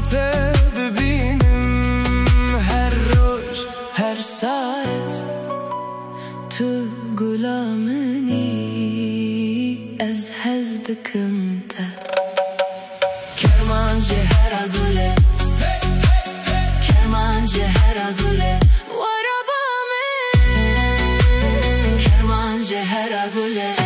te ببینم هر روز هر ساعت تو غلامنی از هزدکم تا کرمانچه هر گله کرمانچه هر گله ورابامه کرمانچه هر گله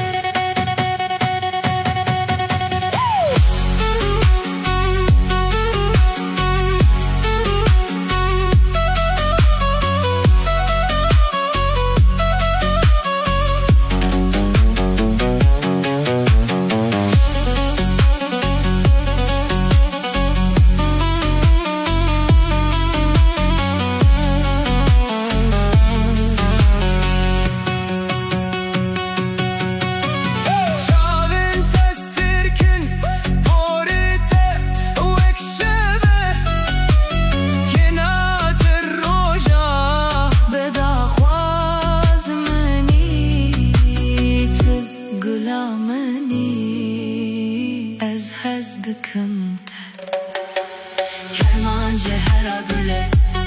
از هزدکم تا کرمانچه هر گله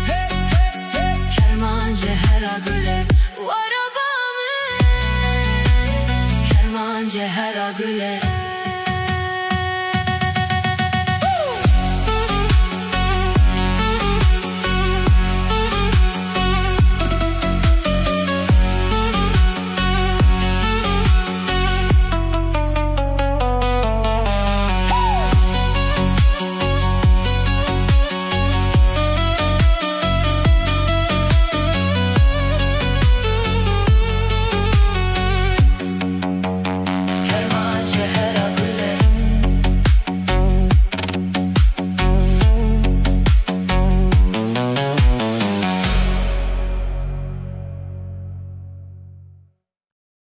کرمانچه هر گله ورابامه کرمانچه هر گله